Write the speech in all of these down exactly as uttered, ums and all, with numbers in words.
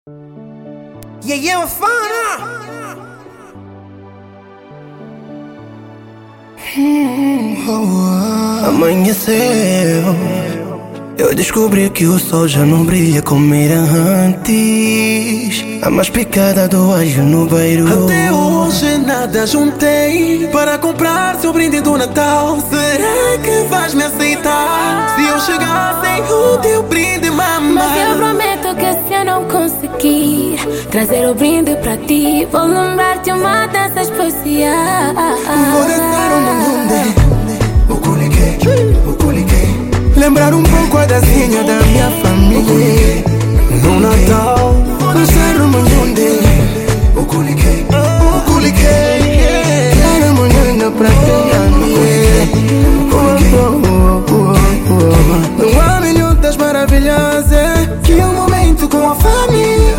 Yeah, yeah, fana. Hum, oh, oh. Amanheceu, eu descobri que o sol já não brilha como era antes. A mais picada do alho no beiro. Até hoje nada juntei para comprar seu brinde do Natal. Será que vais me aceitar se eu chegar sem o teu brinde, mamãe? Mas eu prometo que se eu não conseguir trazer o brinde pra ti, vou lembrar-te uma dança especial. Vou dançar um munde, o culiquei, o culiquei. Lembrar um pouco a dancinha da minha família. No Natal, dançar um munde, o culiquei, o culiquei. Era manhã pra ter não há minutos maravilhosas que um momento com a família.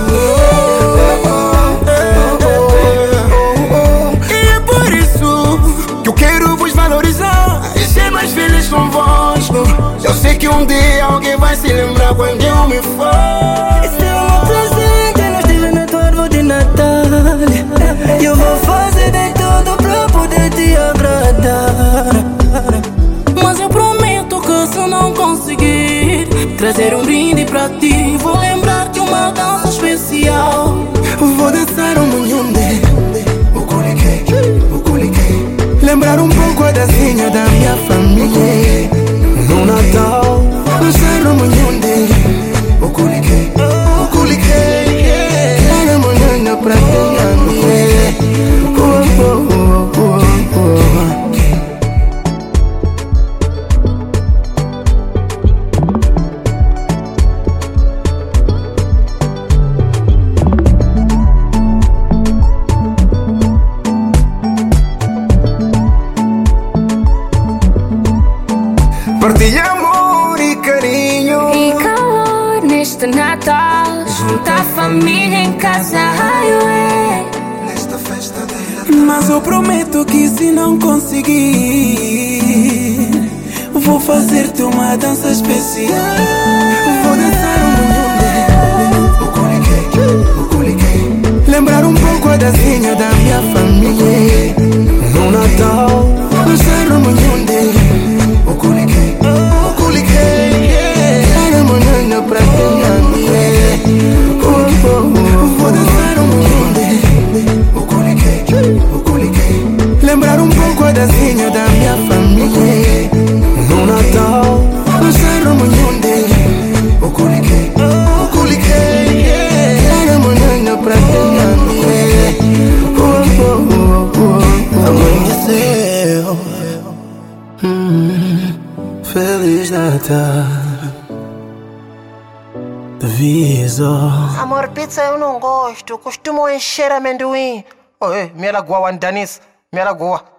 E é por isso que eu quero vos valorizar e ser mais feliz convosco. Eu sei que um dia alguém vai se lembrar quando eu me for. Esse é o presente, nós esteja na tua árvore de Natal. E eu vou fazer de tudo pra poder te agradar. Mas eu prometo que se eu não conseguir trazer um brinde pra ti, vou lembrar-te uma dança especial. Vou dançar um munhunde, o culiquei, o culiquei. Lembrar um pouco a dancinha da minha família. No Natal, dançar um munhunde, o culiquei, o culiquei. Era manhã pra ter partilha amor e carinho E calor neste Natal, junta a família em casa, ai, ué. nesta festa de... Mas eu prometo que se não conseguir, vou fazer-te uma dança especial. Vou dançar um munhunde, o culiquei, o culiquei. Lembrar um pouco a dancinha da minha família. No Natal, dançar um munhunde, o culiquei, o culiquei. Era manhã pra ter vou dançar um munhunde, o culiquei, o culiquei. Lembrar um pouco a dancinha da minha família. No Natal, dançar um munhunde, o culiquei, o culiquei. Era manhã pra ter Amanheceu. hum, Feliz Natal. Aviso. Amor, pizza eu não gosto. Costumo encher amendoim. Oi, me lagoa, Danis. Me lagoa.